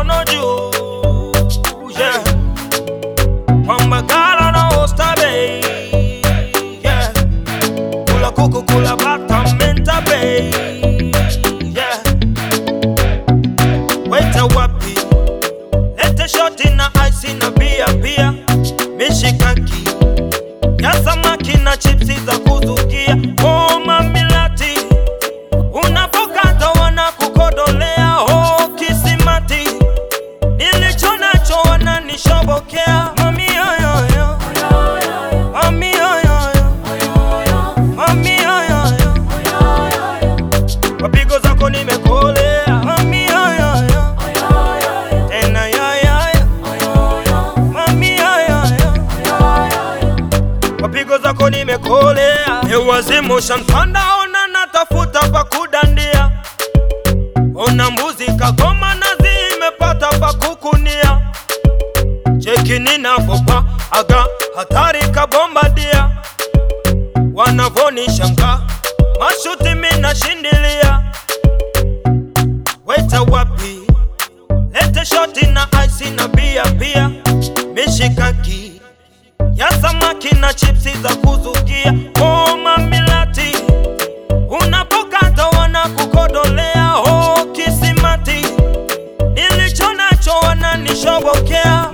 mikono juu, yeah. Kwamba gala na ostabe, yeah. Kula kuku kula bata menta bay, yeah. Waita wapi, lete shoti na ice na bia, mishikaki ya samaki na chipsi za kuzukia. Oh mamilati, unapokata wana kukodolea. Oh kisimati, nilicho nacho wananishobokea. Mami yoyoyo, mami yoyoyo, mami yoyoyo, wapigo zako nimekolea. Mami yoyoyo, tena yoyoyo, mami yoyoyo, wapigo zako nimekolea. Ewazimu shantanda, ona natafuta pa kudandia. Ona mbuzi kagoma na zimepata pa kukunia. Cheki ninavopa aga hatari kabombadia. Wanavoni shanga mashuti mina shindilia. Waita wapi, lete shoti na ice na bia, mishikaki ya samaki na chipsi za kuzukia. Oh mamilati, unapokata wana kukodolea. Oh kisimati, nilicho nacho wananishobokea.